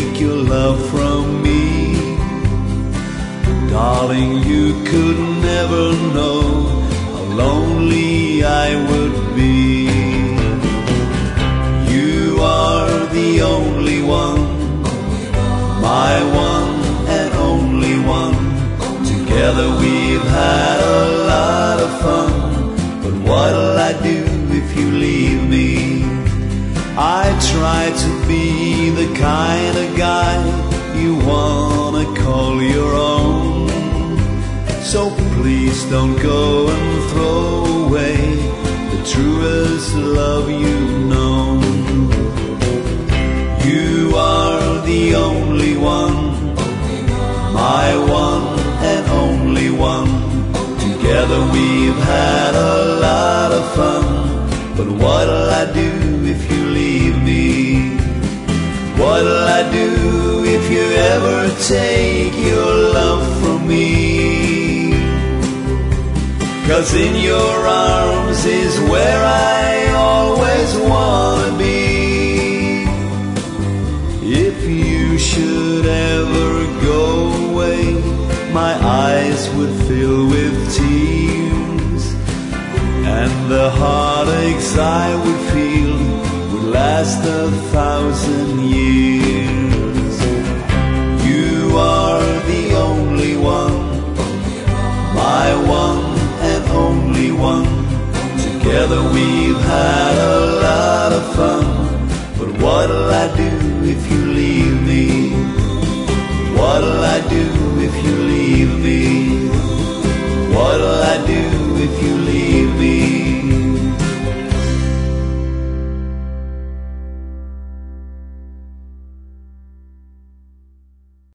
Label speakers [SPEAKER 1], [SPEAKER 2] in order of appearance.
[SPEAKER 1] take your love from me. Darling, you could never know how lonely I would be. You are the only one, my one and only one. Together we've had a lot of fun, but what'll I do if you leave me? I try to be the kind of guy you wanna call your own. So please don't go and throw away the truest love you've known. You are the only one, my one and only one. Together we've had a lot of fun, but what'll I do if you leave me? What'll I do if you ever take your love from me? 'Cause in your arms is where I always wanna be. If you should ever go away, my eyes would fill with tears, and the heartaches I would feel would last 1,000 years. You are the only one, my one and only one. Together we've had a